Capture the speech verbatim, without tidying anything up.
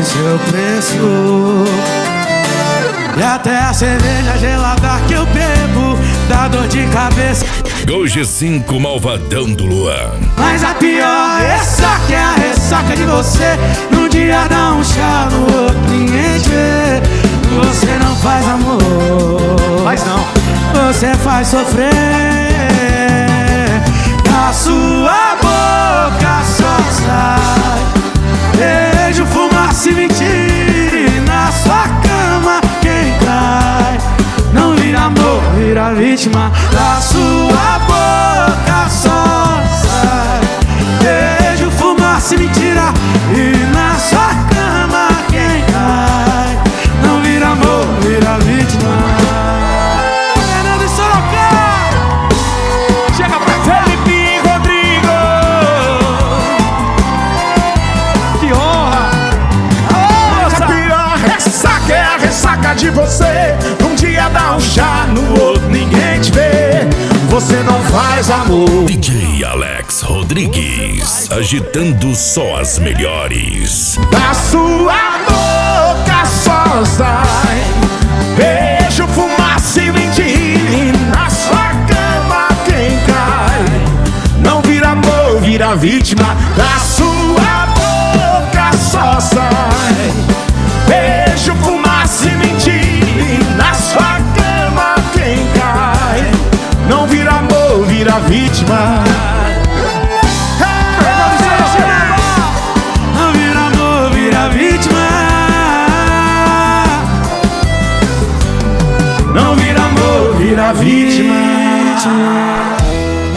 seu preço. E até a cerveja gelada que eu bebo dá dor de cabeça. Gol G cinco Malvadão do Luan. Mas a pior ressaca é a ressaca de você. Num dia dá um chá, no outro ninguém te vê. Você não faz amor, Mas não. você faz sofrer. Da sua boca só sai beijo, fumaça e mentira. E na sua cama quem cai não vira amor, vira vítima. Da sua boca só sai beijo, fumaça e mentira. E na sua cama quem cai não vira amor, vira vítima. Fernando e Sorocaba, Chega pra Felipe Rodrigo. Que honra. Mas a pior ressaca é a ressaca de você. Um dia dá um chá, no outro ninguém te vê. Você não faz amor. D J Alex Rodrigues, agitando só as melhores. Da sua boca só sai beijo, fumaça e mentira. E na sua cama quem cai não vira amor, vira vítima. Da sua boca só sai beijo, fumaça e mentira. E na sua cama quem cai não vira amor, vira vítima. não vira amor, vira vítima. Não vira amor, vira vítima.